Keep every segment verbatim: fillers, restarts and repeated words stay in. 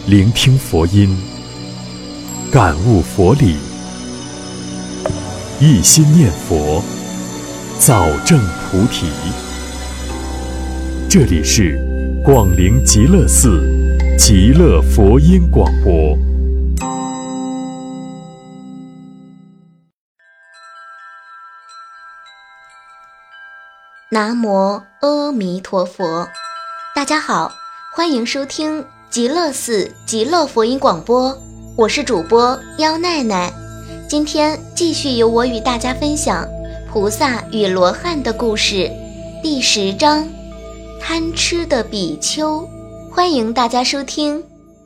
聆听佛音，感悟佛理，一心念佛，早证菩提。这里是广陵极乐寺极乐佛音广播。 南无阿弥陀佛，大家好，欢迎收听极乐寺极乐佛音广播，我是主播妖奈奈。今天继续由我与大家分享菩萨与罗汉的故事，第十章，贪吃的比丘。欢迎大家收听。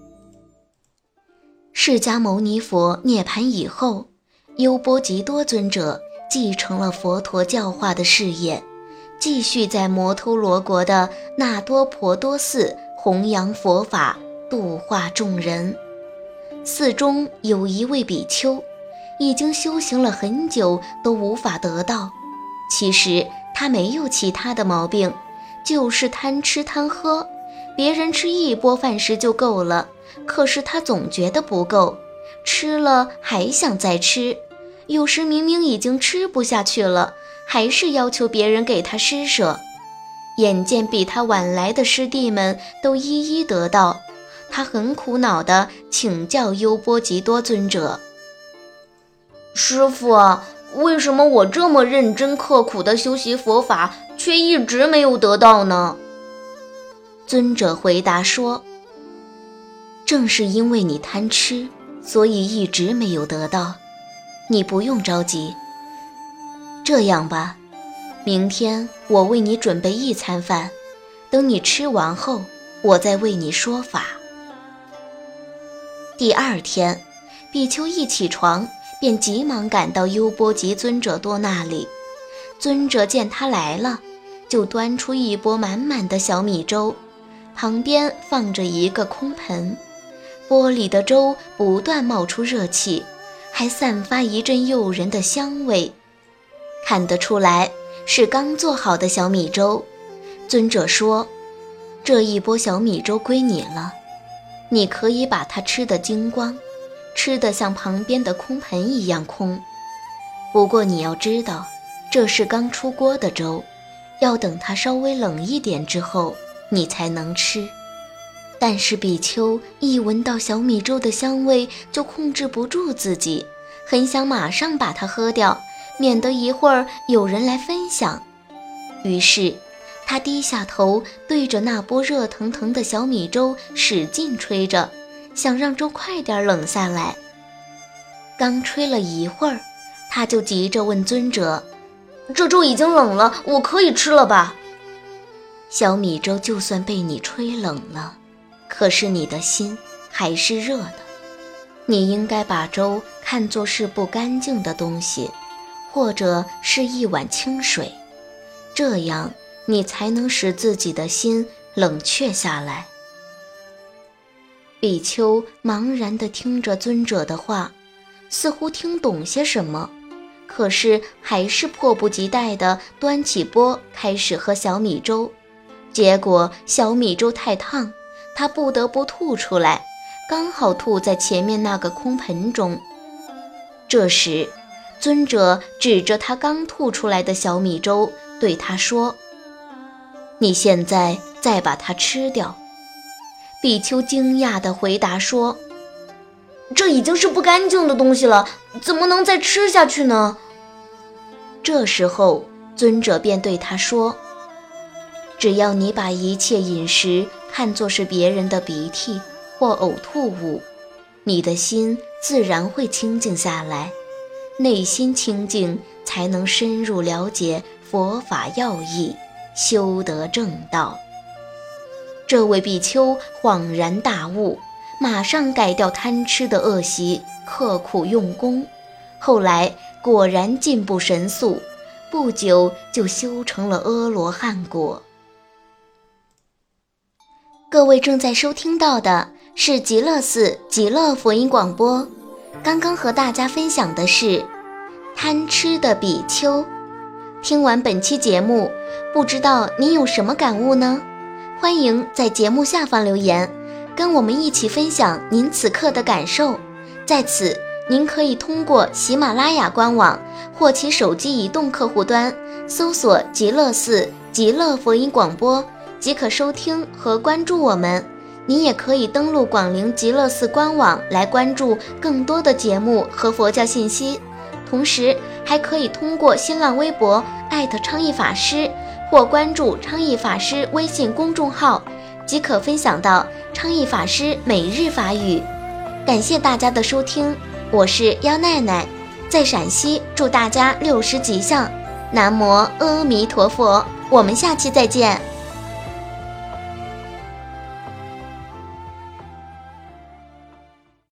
释迦牟尼佛涅槃以后，优波吉多尊者继承了佛陀教化的事业，继续在摩偷罗国的那多婆多寺弘扬佛法，度化众人。寺中有一位比丘，已经修行了很久都无法得道。其实他没有其他的毛病，就是贪吃贪喝，别人吃一钵饭时就够了，可是他总觉得不够，吃了还想再吃，有时明明已经吃不下去了，还是要求别人给他施舍。眼见比他晚来的师弟们都一一得道，他很苦恼地请教优波吉多尊者：师父啊，为什么我这么认真刻苦地修习佛法，却一直没有得到呢？尊者回答说：正是因为你贪吃，所以一直没有得到，你不用着急。这样吧，明天我为你准备一餐饭，等你吃完后，我再为你说法。第二天，比丘一起床便急忙赶到优波吉尊者多那里。尊者见他来了，就端出一钵满满的小米粥，旁边放着一个空盆，钵里的粥不断冒出热气，还散发一阵诱人的香味，看得出来是刚做好的小米粥。尊者说：这一钵小米粥归你了，你可以把它吃得精光，吃得像旁边的空盆一样空。不过你要知道，这是刚出锅的粥，要等它稍微冷一点之后，你才能吃。但是比丘一闻到小米粥的香味，就控制不住自己，很想马上把它喝掉，免得一会儿有人来分享。于是他低下头，对着那钵热腾腾的小米粥使劲吹着，想让粥快点冷下来。刚吹了一会儿，他就急着问尊者：这粥已经冷了，我可以吃了吧？小米粥就算被你吹冷了，可是你的心还是热的。你应该把粥看作是不干净的东西，或者是一碗清水，这样你才能使自己的心冷却下来。比丘茫然地听着尊者的话，似乎听懂些什么，可是还是迫不及待地端起钵开始喝小米粥。结果小米粥太烫，他不得不吐出来，刚好吐在前面那个空盆中。这时尊者指着他刚吐出来的小米粥对他说：你现在再把它吃掉。比丘惊讶地回答说：这已经是不干净的东西了，怎么能再吃下去呢？这时候尊者便对他说：只要你把一切饮食看作是别人的鼻涕或呕吐物，你的心自然会清净下来，内心清净，才能深入了解佛法要义，修得正道。这位比丘恍然大悟，马上改掉贪吃的恶习，刻苦用功，后来果然进步神速，不久就修成了阿罗汉果。各位正在收听到的是极乐寺极乐佛音广播，刚刚和大家分享的是贪吃的比丘。听完本期节目，不知道你有什么感悟呢？欢迎在节目下方留言， 跟我们一起分享您此刻的感受。在此，您可以通过喜马拉雅官网或其手机移动客户端搜索极乐寺极乐佛音广播，即可收听和关注我们。您也可以登录广陵极乐寺官网来关注更多的节目和佛教信息，同时还可以通过新浪微博艾特昌义法师或关注昌义法师微信公众号，即可分享到昌义法师每日法语。感谢大家的收听，我是幺奈奈，在陕西祝大家六十吉祥，南无阿弥陀佛，我们下期再见。